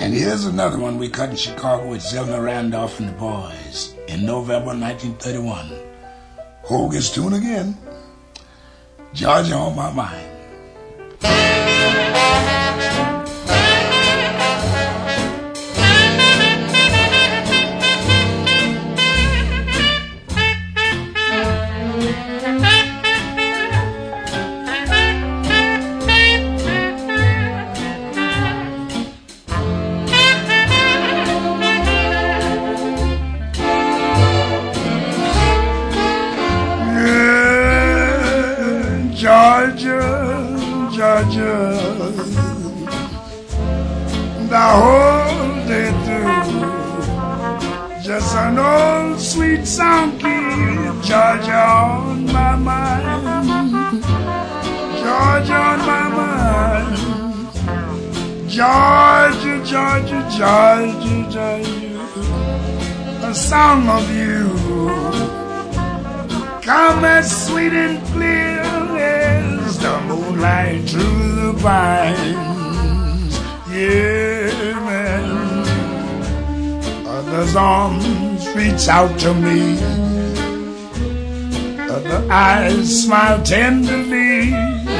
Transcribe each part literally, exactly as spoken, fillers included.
And here's another one we cut in Chicago with Zelma Randolph and the Boys in November nineteen thirty-one. Hogan's tune again. Georgia on my mind. Georgia, Georgia, the whole day through, just an old sweet song keeps Georgia on my mind, Georgia on my mind, Georgia, Georgia, Georgia, Georgia, a song of you, come as sweet and clear as the moonlight through the pines. Yeah, man. Others' arms reach out to me. Other eyes smile tenderly.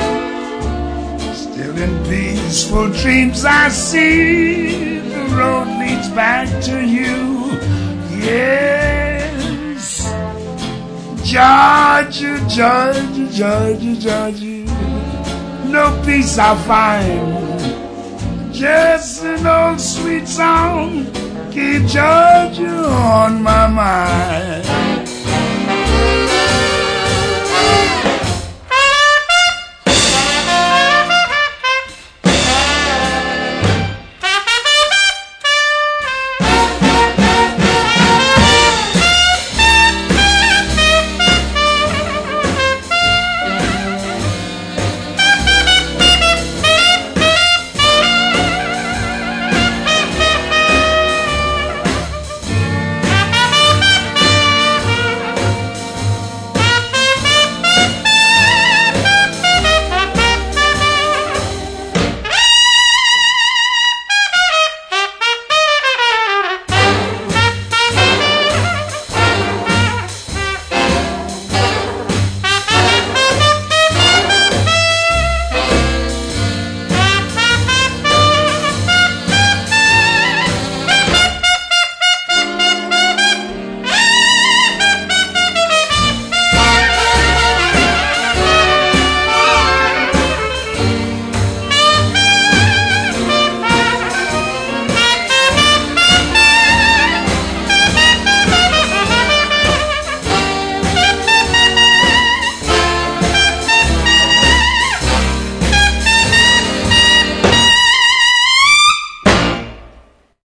Still in peaceful dreams I see the road leads back to you. Yes, Georgia, Georgia, Georgia, Georgia, no peace I find, just an old sweet song, keep Georgia on my mind.